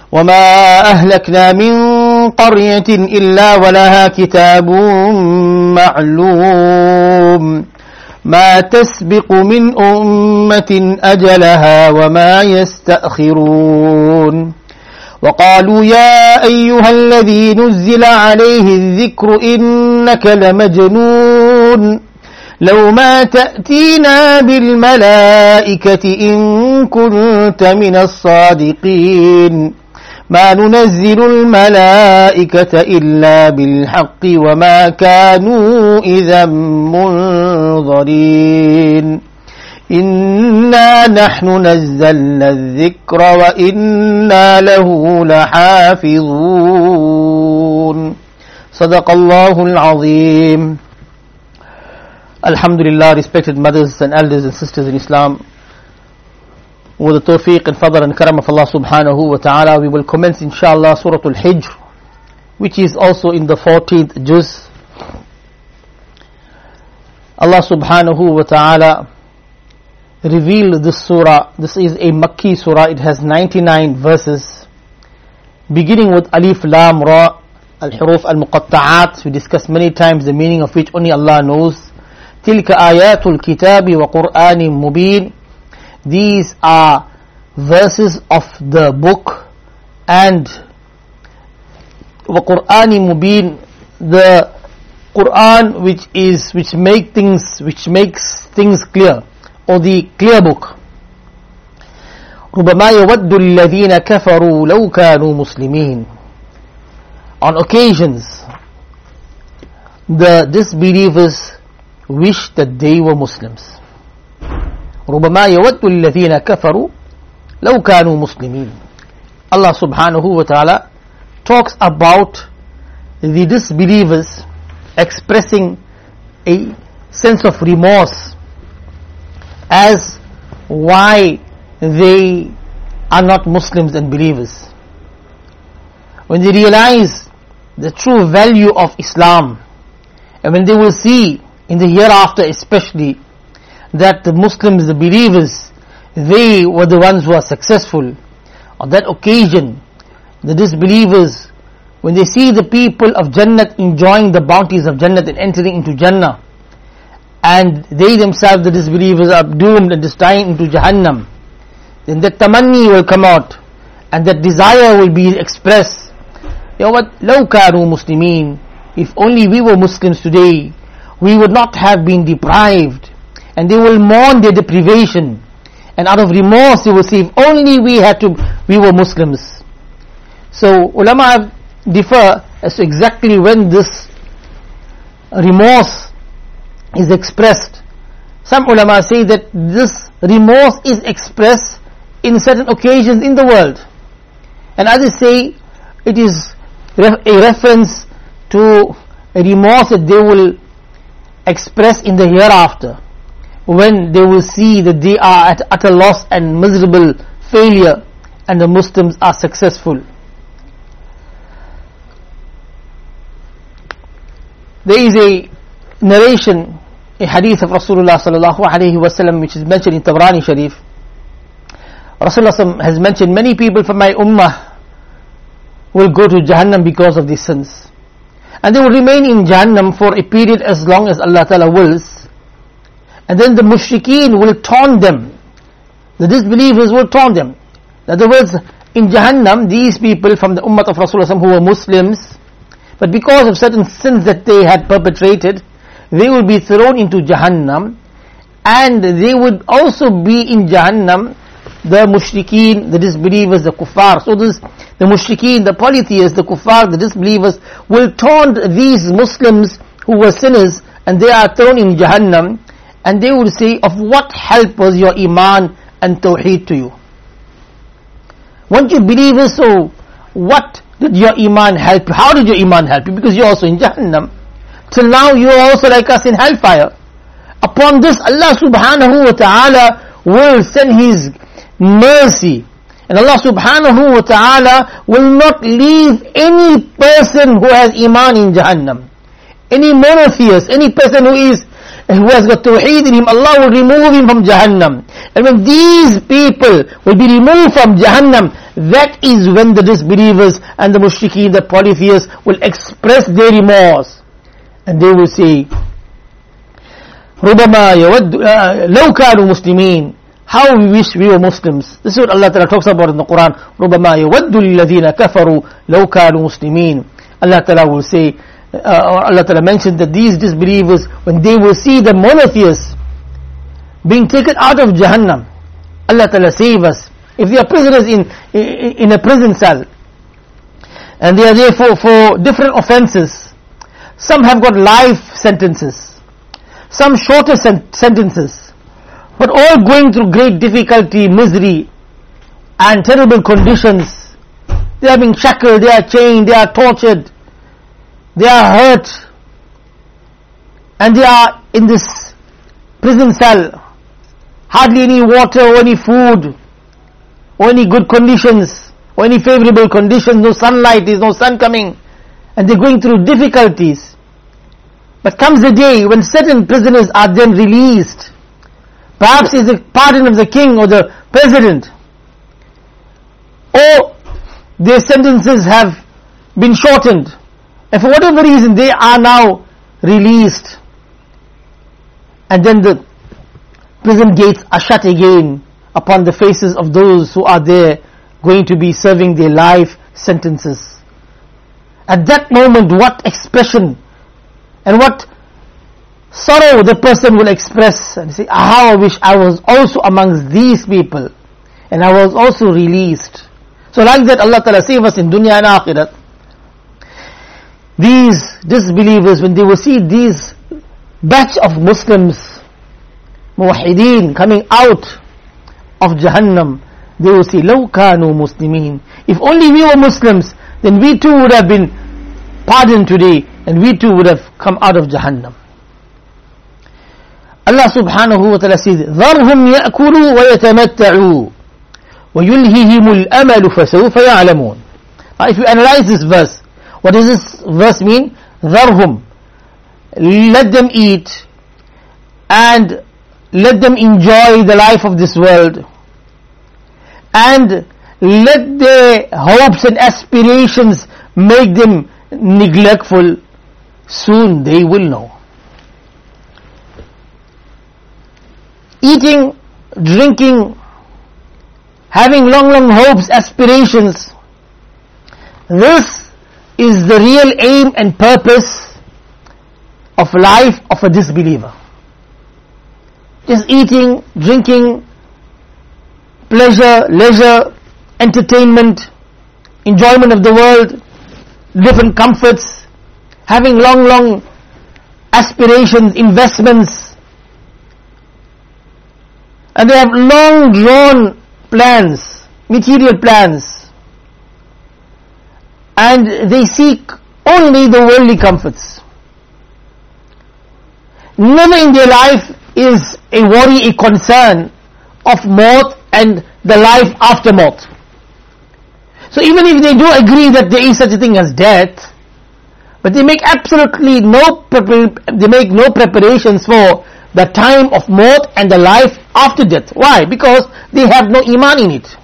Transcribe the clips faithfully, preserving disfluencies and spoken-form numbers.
وما أهلكنا من قرية إلا ولها كتاب معلوم ما تسبق من أمة أجلها وما يستأخرون وقالوا يا أيها الذي نزل عليه الذكر إنك لمجنون لو ما تأتينا بالملائكة إن كنت من الصادقين ما ننزل الملائكة إلا بالحق وما كانوا إذا منظرين إنا نحن نزلنا الذكر وإنا له لحافظون صدق الله العظيم. Alhamdulillah, respected mothers and elders and sisters in Islam, with the tawfiq and fadl and karam of Allah subhanahu wa ta'ala, we will commence inshallah Surah Al-Hijr, which is also in the fourteenth juz. Allah subhanahu wa ta'ala revealed this surah. This is a Makki surah. It has ninety-nine verses, beginning with Alif Lam Ra, Al-Huruf Al-Muqatta'at. We discussed many times the meaning of which only Allah knows. تلك آيات الكتاب وقرآن مبين. These are verses of the book and وقرآن مبين, the Quran which is which make things which makes things clear, or the clear book. ربما يود الذين كفروا لو كانوا مسلمين. On occasions the disbelievers wish that they were Muslims. ربما يود الذين كفروا لو كانوا مسلمين. Allah subhanahu wa ta'ala talks about the disbelievers expressing a sense of remorse as why they are not Muslims and believers. When they realize the true value of Islam, and when they will see in the hereafter especially that the Muslims, the believers, they were the ones who are successful. On that occasion, the disbelievers, when they see the people of Jannat enjoying the bounties of Jannat and entering into Jannah, and they themselves, the disbelievers, are doomed and destined into Jahannam, then that tamanni will come out, and that desire will be expressed. You know what? لَوْ كَانُوا مُسْلِمِينَ. If only we were Muslims today, we would not have been deprived. And they will mourn their deprivation, and out of remorse they will say, if only we had to, we were Muslims. So ulama differ as to exactly when this remorse is expressed. Some ulama say that this remorse is expressed in certain occasions in the world, and others say it is a reference to a remorse that they will express in the hereafter, when they will see that they are at utter loss and miserable failure, and the Muslims are successful. There is a narration, a hadith of Rasulullah sallallahu alaihi wasallam, which is mentioned in Tabrani Sharif. Rasulullah has mentioned many people from my ummah will go to Jahannam because of these sins, and they will remain in Jahannam for a period as long as Allah Ta'ala wills. And then the mushrikeen will taunt them, the disbelievers will taunt them. In other words, in Jahannam, these people from the ummah of Rasulullah who were Muslims, but because of certain sins that they had perpetrated, they will be thrown into Jahannam, and they would also be in Jahannam, the mushrikeen, the disbelievers, the kuffar. So this, the mushrikeen, the polytheists, the kuffar, the disbelievers will taunt these Muslims who were sinners, and they are thrown in Jahannam, and they would say, of what help was your iman and tawheed to you? Weren't you believers? So what did your iman help you? How did your iman help you? Because you're also in Jahannam. Till now you are also like us in hellfire. Upon this, Allah subhanahu wa ta'ala will send His mercy, and Allah subhanahu wa ta'ala will not leave any person who has iman in Jahannam. Any monotheist, any person who is who has got tawheed in him, Allah will remove him from Jahannam. And when these people will be removed from Jahannam, that is when the disbelievers and the mushrikeen, the polytheists, will express their remorse. And they will say, رُبَمَا يَوَدُّ لَوْ كَانُوا مُسْلِمِينَ, how we wish we were Muslims. This is what Allah Ta'ala talks about in the Quran. رُبَمَا يَوَدُّ الَّذِينَ كَفَرُوا لَوْ كَانُوا مُسْلِمِينَ. Allah Ta'ala will say, uh, or Allah Ta'ala mentioned that these disbelievers, when they will see the monotheists being taken out of Jahannam, Allah Ta'ala save us. If they are prisoners in, in, in a prison cell, and they are there for, for different offenses, some have got life sentences, some shorter sen- sentences, but all going through great difficulty, misery, and terrible conditions. They are being shackled, they are chained, they are tortured, they are hurt, and they are in this prison cell. Hardly any water or any food or any good conditions or any favorable conditions, no sunlight, there is no sun coming, and they're going through difficulties. But comes a day when certain prisoners are then released, perhaps is the pardon of the king or the president, or their sentences have been shortened, and for whatever reason they are now released, and then the prison gates are shut again upon the faces of those who are there going to be serving their life sentences. At that moment, what expression and what sorrow the person will express and say, how I wish I was also amongst these people and I was also released. So like that, Allah Ta'ala save us in dunya and akhirat. These disbelievers, when they will see these batch of Muslims, muwahideen, coming out of Jahannam, they will say, لَوْ كَانُوا مُسْلِمِينَ. If only we were Muslims, then we too would have been pardoned today, and we too would have come out of Jahannam. Allah subhanahu wa ta'ala says, ذَرْهُمْ يَأْكُلُوا وَيَتَمَتَّعُوا وَيُلْهِهِمُ الْأَمَلُ فَسَوْفَ يَعْلَمُونَ. Now if you analyze this verse, what does this verse mean? ذَرْهُمْ, let them eat, and let them enjoy the life of this world, and let their hopes and aspirations make them neglectful. Soon they will know. Eating, drinking, having long long hopes, aspirations, this is the real aim and purpose of life of a disbeliever. Just eating, drinking, pleasure, leisure, entertainment, enjoyment of the world, different comforts, having long, long aspirations, investments, and they have long drawn plans, material plans, and they seek only the worldly comforts. Never in their life is a worry, a concern of maut and the life after maut. So even if they do agree that there is such a thing as death, but they make absolutely no prepar- they make no preparations for the time of maut and the life after death. Why? Because they have no iman in it.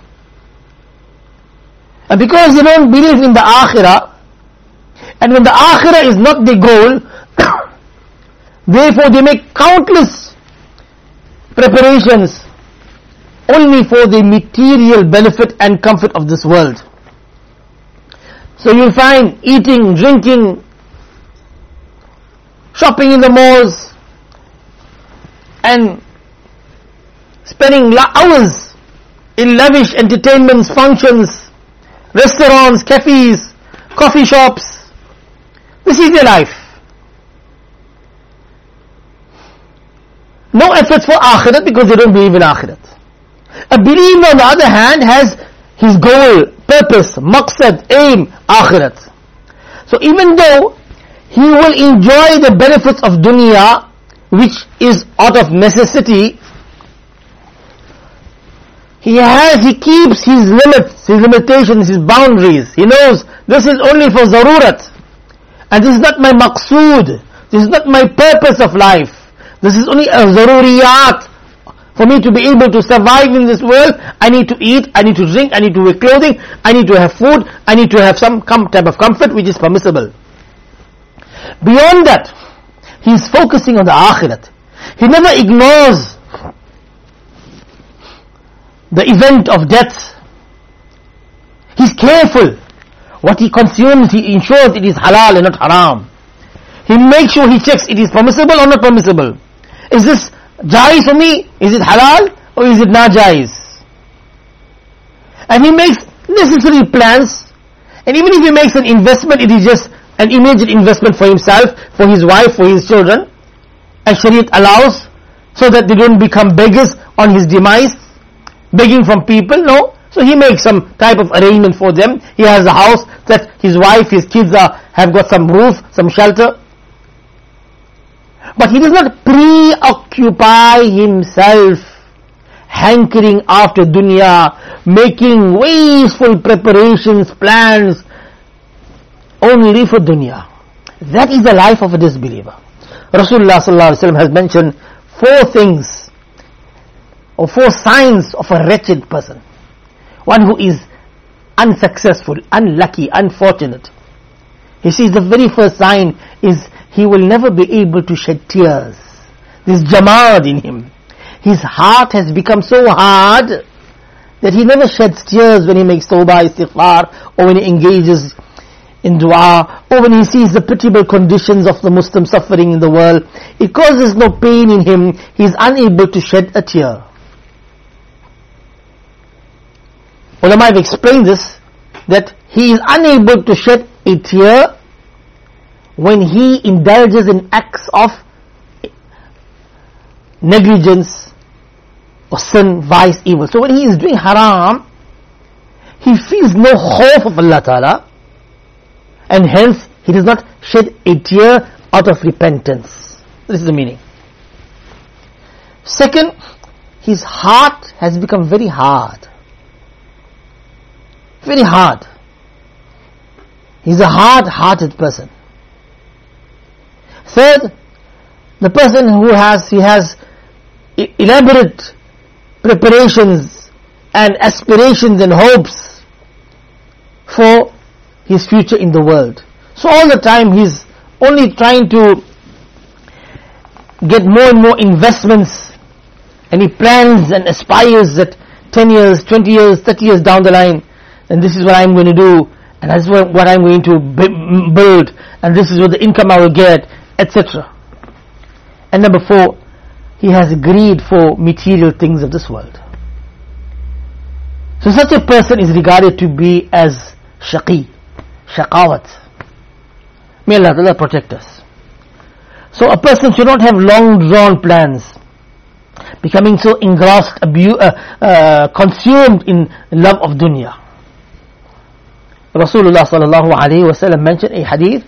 And because they don't believe in the akhirah, and when the akhirah is not the goal, therefore they make countless preparations only for the material benefit and comfort of this world. So you'll find eating, drinking, shopping in the malls, and spending hours in lavish entertainments, functions, restaurants, cafes, coffee shops. This is their life. No efforts for akhirat because they don't believe in akhirat. A believer on the other hand has his goal, purpose, maqsad, aim, akhirat. So even though he will enjoy the benefits of dunya, which is out of necessity, he has, he keeps his limits, his limitations, his boundaries. He knows this is only for zarurat, and this is not my maqsood, this is not my purpose of life. This is only a zaruriyat, for For me to be able to survive in this world, I need to eat, I need to drink, I need to wear clothing, I need to have food, I need to have some com- type of comfort which is permissible. Beyond that, he is focusing on the akhirat. He never ignores the event of death. He's careful. What he consumes, he ensures it is halal and not haram. He makes sure he checks it is permissible or not permissible. Is this jais for me? Is it halal or is it not jais? And he makes necessary plans. And even if he makes an investment, it is just an immediate investment for himself, for his wife, for his children. As Shariat allows, so that they don't become beggars on his demise, begging from people. No. So he makes some type of arrangement for them. He has a house that his wife, his kids are, have got some roof, some shelter. But he does not preoccupy himself hankering after dunya, making wasteful preparations, plans only for dunya. That is the life of a disbeliever. Rasulullah sallallahu alaihi wasallam has mentioned four things or four signs of a wretched person. One who is unsuccessful, unlucky, unfortunate. He says the very first sign is he will never be able to shed tears. This jamad in him. His heart has become so hard that he never sheds tears when he makes tawbah, istighfar, or when he engages in dua, or when he sees the pitiable conditions of the Muslim suffering in the world. It causes no pain in him. He is unable to shed a tear. Ulama have explained this, that he is unable to shed a tear when he indulges in acts of negligence or sin, vice, evil. So when he is doing haram, he feels no khawf of Allah Ta'ala, and hence he does not shed a tear out of repentance. This is the meaning. Second, his heart has become very hard. Very hard. He's a hard-hearted person. Third, the person who has, he has elaborate preparations and aspirations and hopes for his future in the world. So all the time he's only trying to get more and more investments, and he plans and aspires that ten years, twenty years, thirty years down the line, and this is what I'm going to do, and this is what I'm going to build, and this is what the income I will get, et cetera. And number four, he has greed for material things of this world. So such a person is regarded to be as shaqi, shaqawat. May Allah Ta'ala protect us. So a person should not have long drawn plans, becoming so engrossed, abu- uh, uh, consumed in love of dunya. Rasulullah sallallahu alayhi wa sallam mentioned a hadith.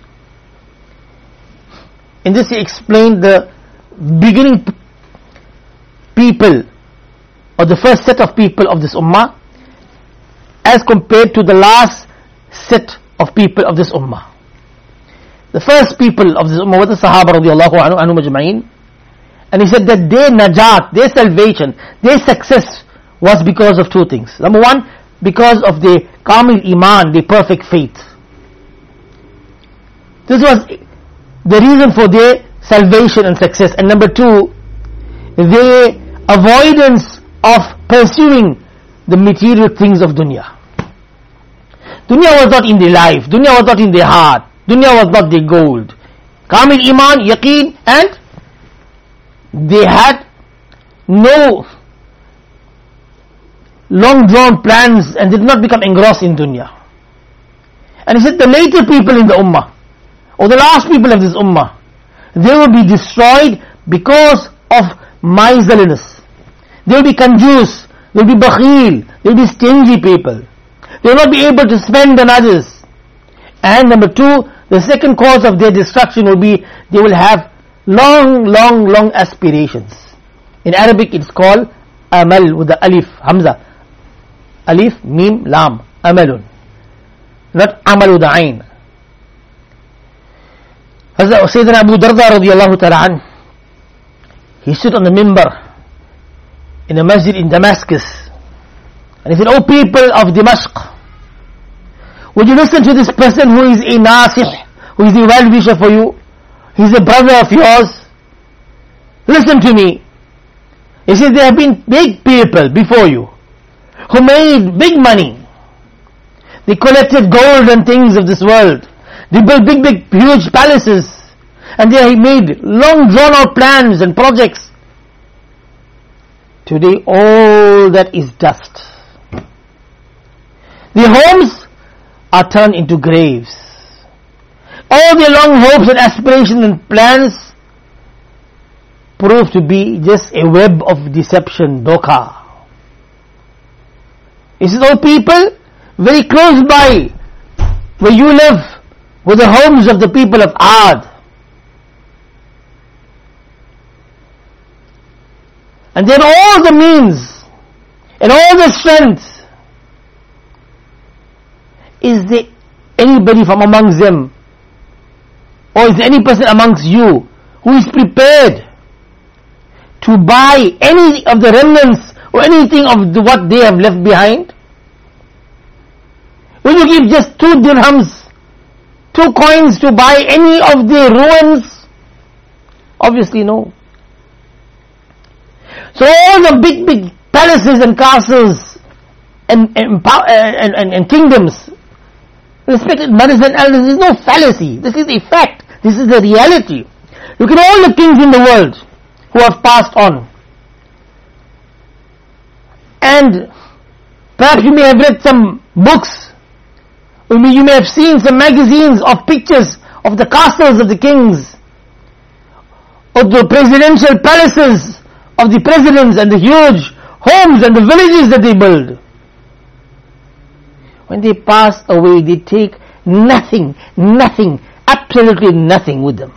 In this he explained the beginning p- people, or the first set of people of this ummah, as compared to the last set of people of this ummah. The first people of this ummah were the Sahaba radiallahu anhu, anhu majma'in, and he said that their najat, their salvation, their success was because of two things. Number one, because of their kamil iman, their perfect faith. This was the reason for their salvation and success. And number two, their avoidance of pursuing the material things of dunya. Dunya was not in their life, dunya was not in their heart, dunya was not their goal. Kamil iman, yaqeen, and they had no long drawn plans and did not become engrossed in dunya. And he said the later people in the ummah, or the last people of this ummah, they will be destroyed because of miserliness. They will be conjuice, they will be bakhil, they will be stingy people. They will not be able to spend on others. And number two, the second cause of their destruction will be they will have long, long, long aspirations. In Arabic it's called amal with the alif, hamza. Alif, mim, lam, amalun. Not amal with the ayn. Hazrat Sayyidina Abu Darda radiyallahu ta'ala an, he stood on the mimbar in a masjid in Damascus, and he said, "O people of Damascus, would you listen to this person who is a nasih, who is a well-wisher for you? He's a brother of yours. Listen to me." He says, there have been big people before you who made big money. They collected gold and things of this world. They built big, big, huge palaces. And they made long drawn out plans and projects. Today all that is dust. Their homes are turned into graves. All their long hopes and aspirations and plans prove to be just a web of deception, doka. He says, "Oh people, very close by where you live were the homes of the people of Ad. And then all the means and all the strength. Is there anybody from amongst them, or is there any person amongst you who is prepared to buy any of the remnants or anything of the, what they have left behind? Will you give just two dirhams, two coins to buy any of the ruins? Obviously no. So all the big, big palaces and castles and, and, and, and, and kingdoms, respected mothers and elders, this is no fallacy. This is a fact. This is the reality. Look at all the kings in the world who have passed on. And perhaps you may have read some books, or you may have seen some magazines of pictures of the castles of the kings, or the presidential palaces of the presidents, and the huge homes and the villages that they build. When they pass away, they take nothing, nothing, absolutely nothing with them.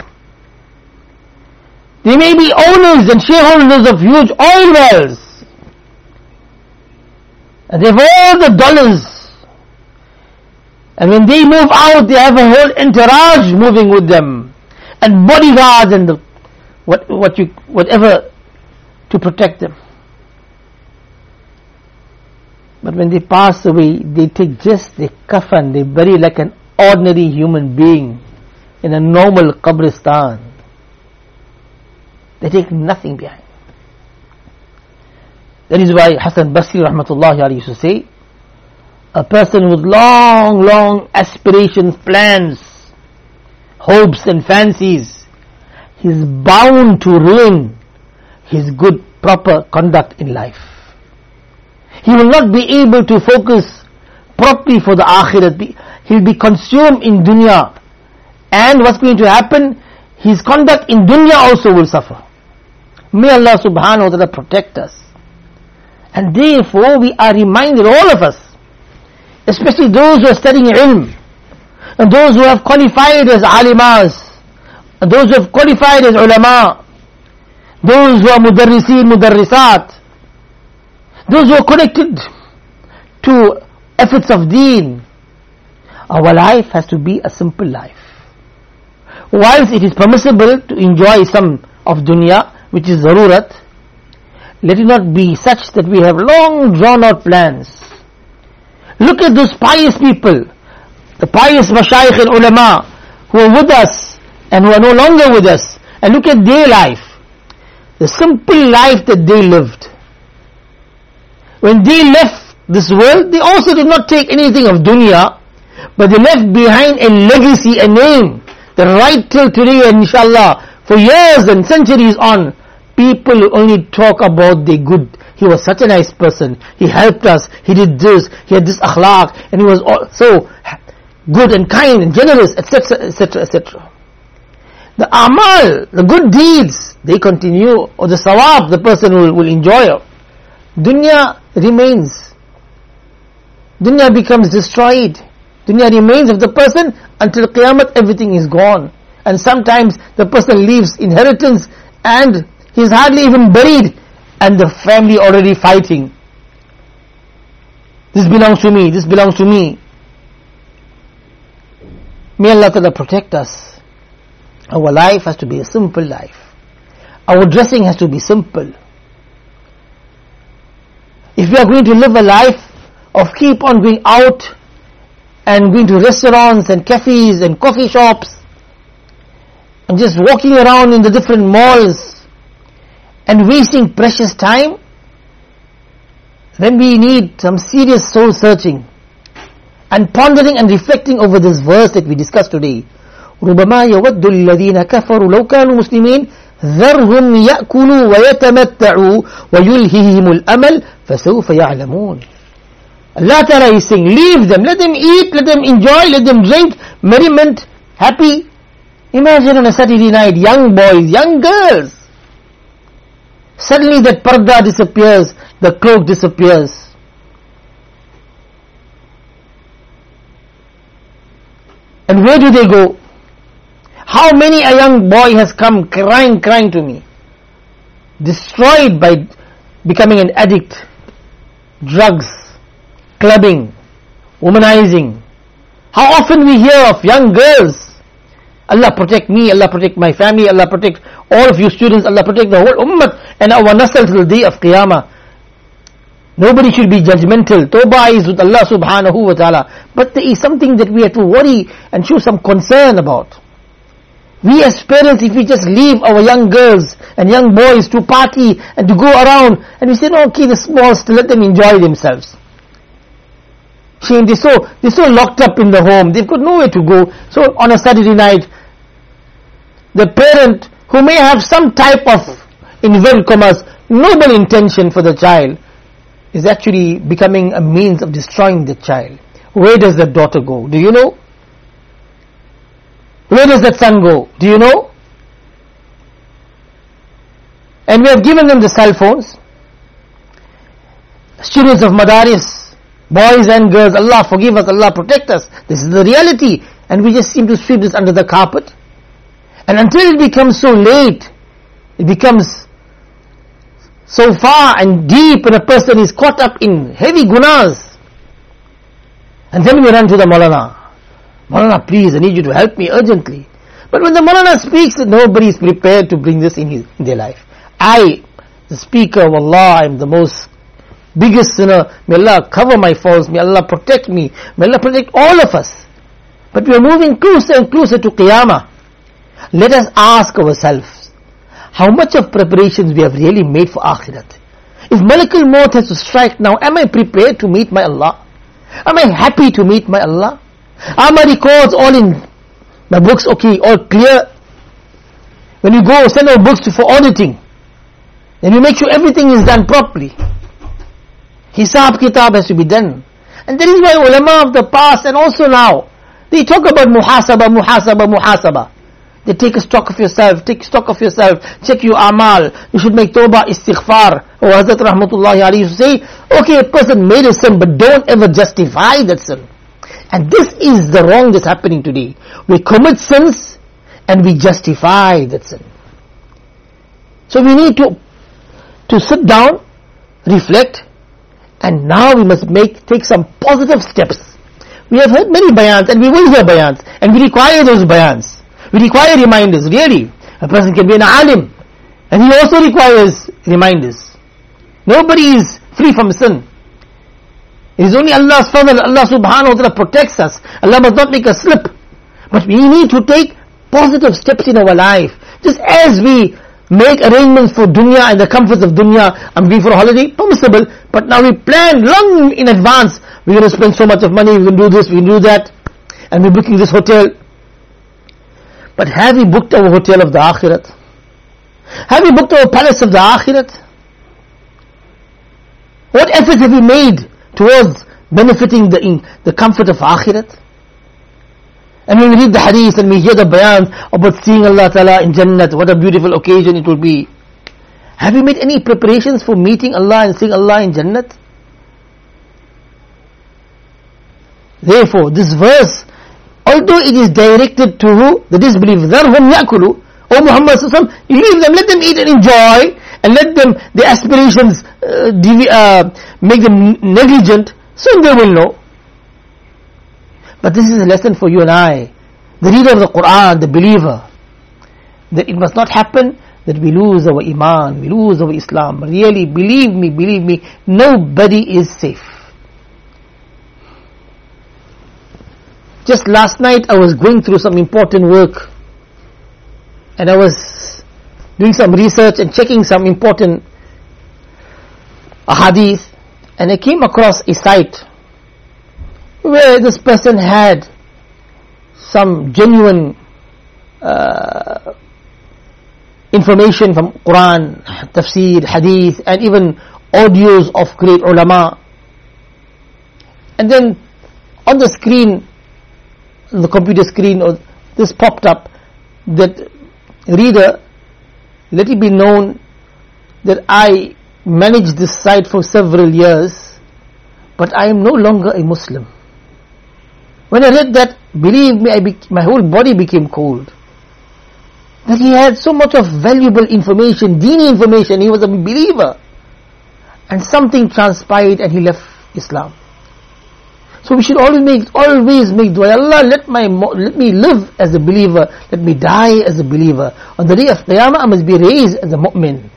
They may be owners and shareholders of huge oil wells, and they have all the dollars, and when they move out, they have a whole entourage moving with them, and bodyguards and the, what, what you, whatever to protect them. But when they pass away, they take just the kafan, they bury like an ordinary human being in a normal qabristan. They take nothing behind. That is why Hassan Basri rahmatullahi alayhi used to say, a person with long, long aspirations, plans, hopes and fancies, he is bound to ruin his good, proper conduct in life. He will not be able to focus properly for the akhirat. He will be consumed in dunya. And what's going to happen? His conduct in dunya also will suffer. May Allah subhanahu wa ta'ala protect us. And therefore we are reminded, all of us, especially those who are studying ilm, and those who have qualified as alimas, and those who have qualified as ulama, those who are mudarrisin, mudarrisat, those who are connected to efforts of deen. Our life has to be a simple life. Whilst it is permissible to enjoy some of dunya, which is zarurat, let it not be such that we have long drawn out plans. Look at those pious people, the pious mashayikh and ulama who are with us and who are no longer with us, and look at their life, the simple life that they lived. When they left this world, they also did not take anything of dunya, but they left behind a legacy, a name, that right till today, and inshallah, for years and centuries on, people only talk about the good. He was such a nice person, he helped us, he did this, he had this akhlaq, and he was all so good and kind and generous, etc, etc, et cetera. The amal, the good deeds, they continue, or the sawab, the person will, will enjoy. Dunya remains. Dunya becomes destroyed. Dunya remains of the person until Qiyamah, everything is gone. And sometimes the person leaves inheritance and he's hardly even buried, and the family already fighting. This belongs to me, this belongs to me. May Allah Ta'ala protect us. Our life has to be a simple life. Our dressing has to be simple. If we are going to live a life of keep on going out and going to restaurants and cafes and coffee shops and just walking around in the different malls and wasting precious time, then we need some serious soul searching and pondering and reflecting over this verse that we discussed today. ربما يود الذين كفروا لو كانوا مسلمين ذرهم يأكلوا ويتمتعوا ويلههم الأمل فسوف يعلمون. Allah Ta'ala is saying, leave them, let them eat, let them enjoy, let them drink, merriment, happy. Imagine on a Saturday night, young boys, young girls. Suddenly that parda disappears, the cloak disappears. And where do they go? How many a young boy has come crying, crying to me, destroyed by becoming an addict, drugs, clubbing, womanizing. How often we hear of young girls, Allah protect me, Allah protect my family, Allah protect all of you students, Allah protect the whole ummah and our nasl till the day of Qiyamah. Nobody should be judgmental. Tawbah is with Allah subhanahu wa ta'ala. But there is something that we have to worry and show some concern about. We as parents, if we just leave our young girls and young boys to party and to go around, and we say, no, okay, the smalls, to let them enjoy themselves. Shame, they're so, they're so locked up in the home, they've got nowhere to go. So on a Saturday night, the parent who may have some type of, in inverted commas, noble intention for the child, is actually becoming a means of destroying the child. Where does that daughter go? Do you know? Where does that son go? Do you know? And we have given them the cell phones. Students of Madaris, boys and girls, Allah forgive us, Allah protect us. This is the reality. And we just seem to sweep this under the carpet. And until it becomes so late, it becomes so far and deep, and a person is caught up in heavy gunas. And then we run to the Maulana. Maulana, please, I need you to help me urgently. But when the Maulana speaks, nobody is prepared to bring this in, his, in their life. I, the speaker of Allah, I am the most biggest sinner. May Allah cover my faults. May Allah protect me. May Allah protect all of us. But we are moving closer and closer to Qiyamah. Let us ask ourselves, how much of preparations we have really made for Akhirat? If Malakul Maut has to strike now, am I prepared to meet my Allah? Am I happy to meet my Allah? Are my records all in my books okay, all clear? When you go, send our books to, for auditing, then you make sure everything is done properly. Hisab kitab has to be done. And that is why ulama of the past and also now, they talk about muhasaba, muhasaba, muhasaba. They take a stock of yourself, take stock of yourself, check your amal, you should make tawbah, istighfar. Or Hazrat Rahmatullahi alayhi used to say, okay, a person made a sin, but don't ever justify that sin. And this is the wrong that's happening today. We commit sins, and we justify that sin. So we need to, to sit down, reflect, and now we must make, take some positive steps. We have heard many bayans, and we will hear bayans, and we require those bayans. We require reminders, really. A person can be an alim, and he also requires reminders. Nobody is free from sin. It is only Allah's fadl. Allah subhanahu wa ta'ala protects us. Allah must not make us slip. But we need to take positive steps in our life. Just as we make arrangements for dunya and the comforts of dunya, I'm going for a holiday, permissible. But now we plan long in advance. We're going to spend so much of money, we can do this, we can do that. And we're booking this hotel. But have we booked our hotel of the Akhirat? Have we booked our palace of the Akhirat? What efforts have we made towards benefiting the, in, the comfort of Akhirat? And when we read the hadith and we hear the bayans about seeing Allah Ta'ala in Jannat, what a beautiful occasion it will be. Have we made any preparations for meeting Allah and seeing Allah in Jannat? Therefore, this verse, although it is directed to who? The disbelievers. ذَرْهُمْ يَأْكُلُوا. O Muhammad sallallahu alaihi wasallam, you leave them, let them eat and enjoy, and let them, their aspirations uh, devi- uh, make them negligent, soon they will know. But this is a lesson for you and I, the reader of the Quran, the believer, that it must not happen that we lose our iman, we lose our Islam. Really, believe me, believe me, nobody is safe. Just last night I was going through some important work, and I was doing some research and checking some important hadith, and I came across a site where this person had some genuine uh, information from Quran, tafsir, hadith, and even audios of great ulama. And then on the screen, on the computer screen, or this popped up that, reader, let it be known that I managed this site for several years, but I am no longer a Muslim. When I read that, believe me, I bec- my whole body became cold. That he had so much of valuable information, deeny information, he was a believer. And something transpired and he left Islam. So we should always make, always make dua, Allah, let my, let me live as a believer, let me die as a believer. On the day of Qiyamah, I must be raised as a mu'min.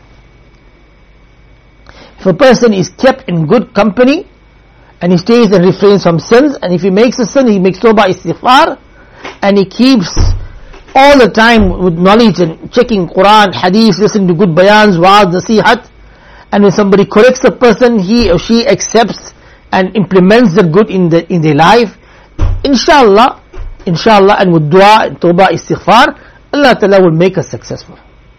If a person is kept in good company, and he stays and refrains from sins, and if he makes a sin, he makes tawbah, istighfar, and he keeps all the time with knowledge and checking Quran, hadith, listening to good bayans, wa'az, nasihat, and when somebody corrects a person, he or she accepts and implements the good in the in their life, inshallah, inshallah, and with dua, tawbah, istighfar, Allah Ta'ala will make us successful.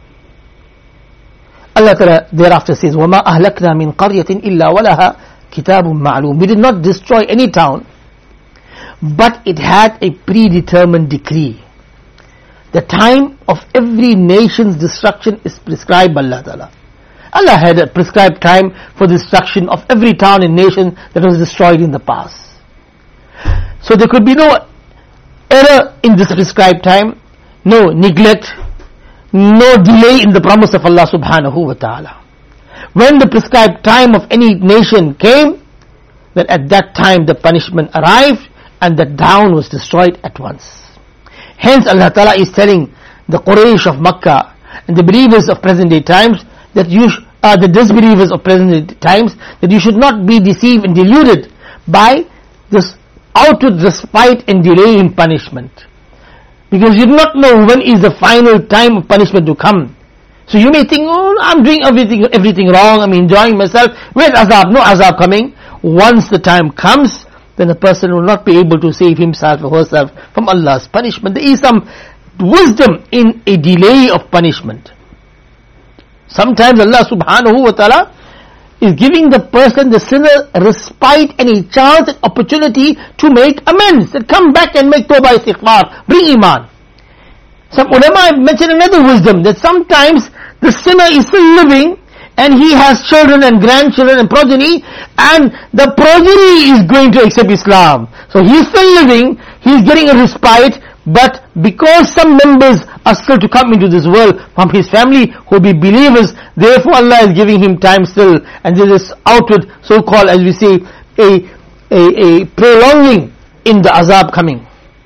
Allah Ta'ala thereafter says, وَمَا أَهْلَكْنَا مِنْ قَرْيَةٍ إِلَّا وَلَهَا Kitabun Ma'lum. We did not destroy any town, but it had a predetermined decree. The time of every nation's destruction is prescribed by Allah Ta'ala. Allah had a prescribed time for the destruction of every town and nation that was destroyed in the past. So there could be no error in this prescribed time, no neglect, no delay in the promise of Allah Subhanahu wa Ta'ala. When the prescribed time of any nation came, then at that time the punishment arrived and the town was destroyed at once. Hence Allah Ta'ala is telling the Quraysh of Makkah and the believers of present day times that you sh- uh, the disbelievers of present day times that you should not be deceived and deluded by this outward respite and delay in punishment. Because you do not know when is the final time of punishment to come. So you may think, oh, I'm doing everything everything wrong, I'm enjoying myself. Where's azab? No azab coming. Once the time comes, then the person will not be able to save himself or herself from Allah's punishment. There is some wisdom in a delay of punishment. Sometimes Allah Subhanahu wa Ta'ala is giving the person, the sinner, respite and a chance and opportunity to make amends. That come back and make tawbah, istighfar, bring iman. Some ulama have mentioned another wisdom, that sometimes the sinner is still living and he has children and grandchildren and progeny, and the progeny is going to accept Islam. So he is still living, he is getting a respite, but because some members are still to come into this world from his family who will be believers, therefore Allah is giving him time still, and there is outward, so-called, as we say, a, a, a prolonging in the azab coming.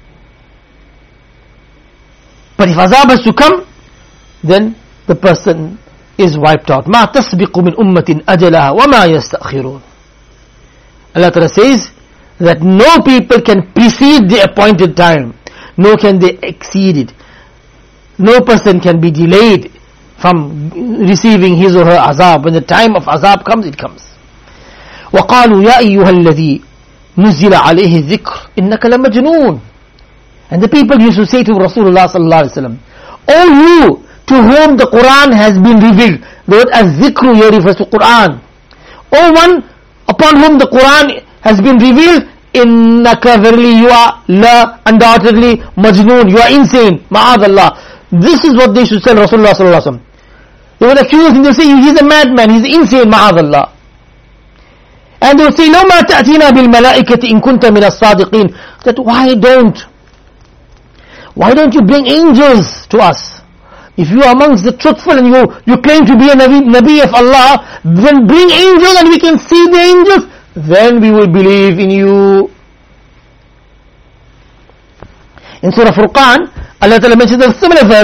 But if azab has to come, then the person is wiped out. مَا تَسْبِقُ مِنْ أُمَّةٍ أَجَلَهَا وَمَا يَسْتَأْخِرُونَ. Allah Ta'ala says that no people can precede the appointed time, nor can they exceed it. No person can be delayed from receiving his or her azab. When the time of azab comes, it comes. وَقَالُوا يَا أَيُّهَا الَّذِي نُزِّلَ عَلَيْهِ الذِّكْرُ إِنَّكَ لَمَجْنُونَ. And the people used to say to Rasulullah sallallahu alaihi wasallam, O you to whom the Quran has been revealed, the word az-zikru here refers to Quran. O one upon whom the Quran has been revealed, innaka, verily you are la, undoubtedly majnoon, you are insane, ma'adallah. This is what they should tell Rasulullah sallallahu alaihi wasallam. They would accuse him, they would say, he's a madman, he's insane, ma'adallah. And they would say, لَوْ مَا تَأْتِينَا بِالْمَلَائِكَةِ إِن كُنْتَ مِنَ الصَّادِقِينَ. That why don't Why don't you bring angels to us? If you are amongst the truthful and you, you claim to be a Nabi, Nabi of Allah, then bring angels and we can see the angels. Then we will believe in you. In Surah Furqan, Allah Ta'ala mentions a similar verse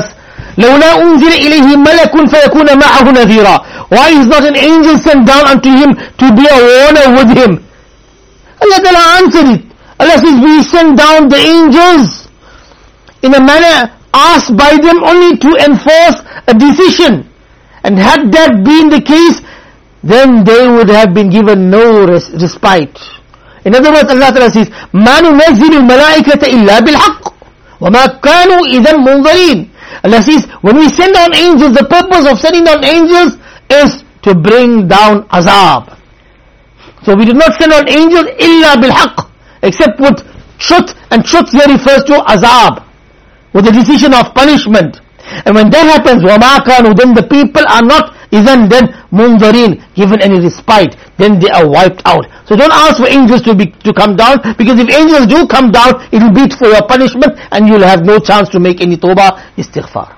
لولا أنزل إليه ملك فيكون معه نذيرا. Why is not an angel sent down unto him to be a warner with him? Allah Ta'ala answered it. Allah says, we send down the angels in a manner asked by them only to enforce a decision. And had that been the case, then they would have been given no res- respite. In other words, Allah Ta'ala says, مَا نُنَزِّلُ الْمَلَائِكَةَ إِلَّا بِالْحَقِّ وَمَا كَانُوا إِذًا مُنظَرِينَ. Allah says, when we send down angels, the purpose of sending down angels is to bring down azab. So we did not send down angels illa bil haqq, except with truth, and truth here refers to azab, with the decision of punishment. And when that happens, وَمَا كَانُوا, then the people are not even then mundarin, given any respite, then they are wiped out. So don't ask for angels to be to come down, because if angels do come down, it will be for your punishment, and you will have no chance to make any tawbah, istighfar.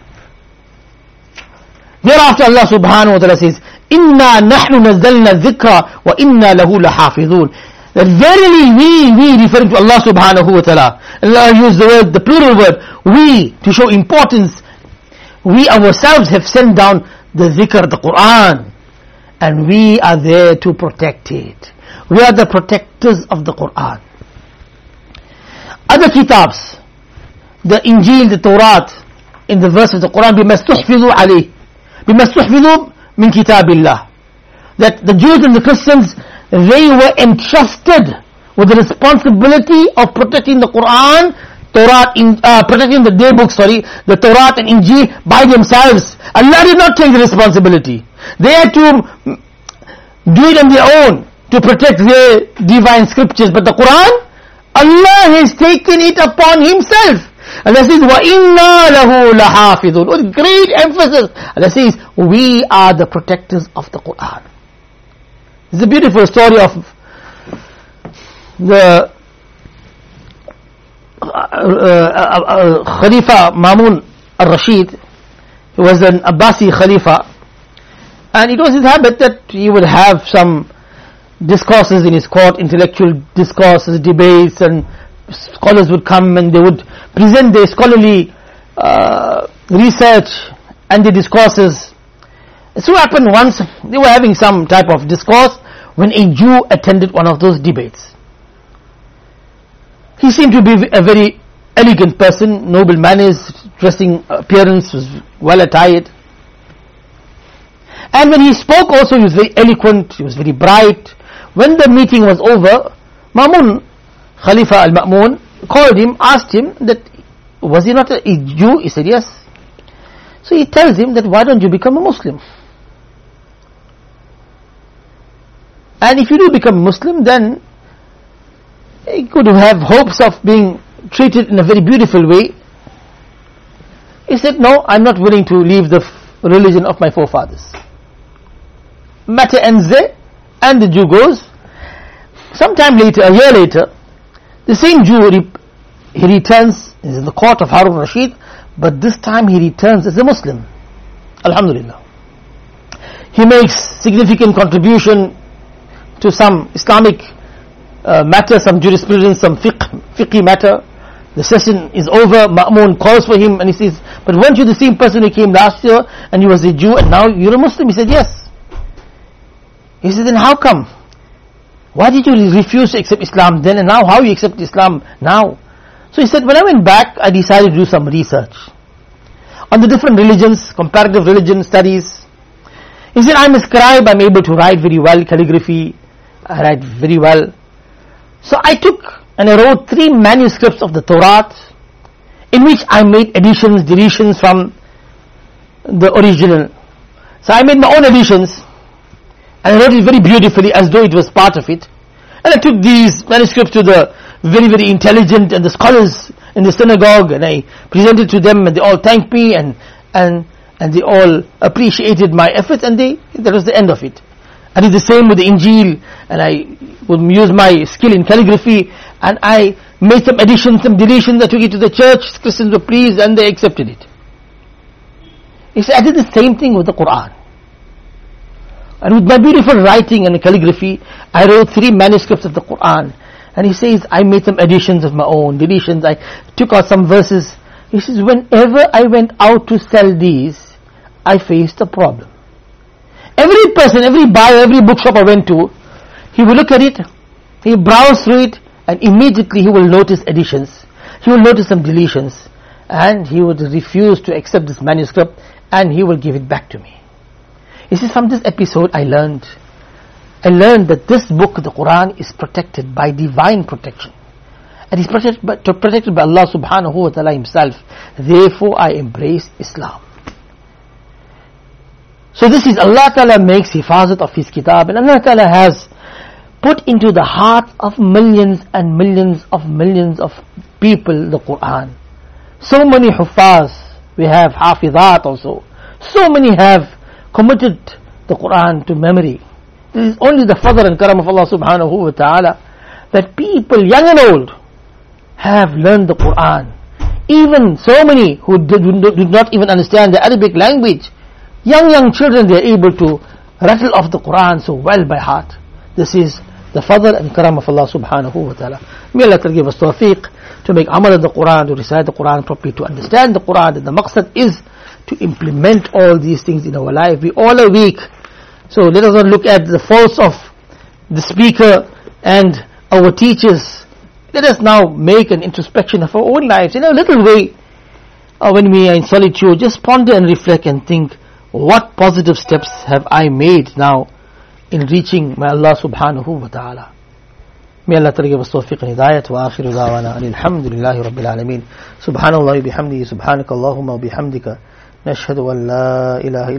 Thereafter Allah subhanahu wa ta'ala says, إِنَّا نَحْنُ نَزَّلْنَا الذِّكْرَ وَإِنَّا لَهُ لَحَافِظُونَ. That verily we, we referring to Allah subhanahu wa ta'ala. Allah used the word, the plural word, we, to show importance. We ourselves have sent down the zikr, the Quran, and we are there to protect it. We are the protectors of the Quran. Other kitabs, the Injil, the Torah, in the verse of the Quran, بِمَا اسْتُحْفِظُوا عَلَيْهِ بِمَا اسْتُحْفِظُوا مِنْ كِتَابِ اللَّهِ. That the Jews and the Christians, they were entrusted with the responsibility of protecting the Quran, Torah, in, uh, protecting the day book, sorry, the Torah and Injil by themselves. Allah did not take the responsibility. They had to do it on their own to protect their divine scriptures. But the Quran, Allah has taken it upon Himself. Allah says, وَإِنَّا لَهُ لَحَافِظُونَ. With great emphasis, Allah says, we are the protectors of the Quran. It's a beautiful story of the uh, uh, uh, Khalifa Mamun al-Rashid. He was an Abbasi Khalifa, and it was his habit that he would have some discourses in his court, intellectual discourses, debates, and scholars would come and they would present their scholarly uh, research and the discourses. It so happened once they were having some type of discourse when a Jew attended one of those debates. He seemed to be a very elegant person, noble manners, dressing appearance, was well attired. And when he spoke also, he was very eloquent, he was very bright. When the meeting was over, Mamun, Khalifa al-Ma'mun, called him, asked him that, was he not a Jew? He said, yes. So he tells him that, why don't you become a Muslim? And if you do become a Muslim, then you could have hopes of being treated in a very beautiful way. He said, no, I'm not willing to leave the religion of my forefathers. Matter ends there, and the Jew goes. Sometime later, a year later, the same Jew, he returns, he's in the court of Harun Rashid, but this time he returns as a Muslim. Alhamdulillah. He makes significant contribution to some Islamic uh, matter, some jurisprudence, some fiqh, fiqhi matter. The session is over, Ma'mun calls for him and he says, but weren't you the same person who came last year and you was a Jew and now you're a Muslim? He said, yes. He said, then how come? Why did you refuse to accept Islam then and now? How you accept Islam now? So he said, when I went back, I decided to do some research on the different religions, comparative religion studies. He said, I'm a scribe, I'm able to write very well, calligraphy, I write very well. So I took and I wrote three manuscripts of the Torah, in which I made additions, deletions from the original. So I made my own additions, and I wrote it very beautifully as though it was part of it. And I took these manuscripts to the very, very intelligent and the scholars in the synagogue, and I presented to them, and they all thanked me, and and and they all appreciated my efforts, and they that was the end of it. I did the same with the Injil, and I would use my skill in calligraphy, and I made some additions, some deletions. I took it to the church. Christians were pleased, and they accepted it. He said, I did the same thing with the Quran. And with my beautiful writing and calligraphy, I wrote three manuscripts of the Quran. And he says, I made some additions of my own, deletions. I took out some verses He says, whenever I went out to sell these, I faced a problem. Every person, every buyer, every bookshop I went to, he will look at it, he will browse through it, and immediately he will notice additions. He will notice some deletions, and he would refuse to accept this manuscript, and he will give it back to me. He says, from this episode I learned, I learned that this book, the Quran, is protected by divine protection. And is protected by, protected by Allah subhanahu wa ta'ala himself. Therefore I embrace Islam. So this is Allah ta'ala makes hifazat of his kitab, and Allah ta'ala has put into the hearts of millions and millions of millions of people the Quran. So many huffaz, we have hafizat also. So many have committed the Quran to memory. This is only the fadl and karam of Allah subhanahu wa ta'ala, that people, young and old, have learned the Quran. Even so many who did, did not even understand the Arabic language, young, young children, they are able to rattle off the Quran so well by heart. This is the fadl and karam of Allah subhanahu wa ta'ala. May Allah give us tawfiq to make amal of the Quran, to recite the Quran properly, to understand the Quran. And the maqsad is to implement all these things in our life. We all are weak. So let us not look at the faults of the speaker and our teachers. Let us now make an introspection of our own lives in a little way. Uh, when we are in solitude, just ponder and reflect and think, what positive steps have I made now in reaching my Allah subhanahu wa ta'ala. May Allah give us tawfiq and hidayat. Wa akhiru da'wana alhamdulillahi rabbil alameen. Subhanallah bihamdihi, subhanakallahumma wa bihamdika, nashhadu an la ilaha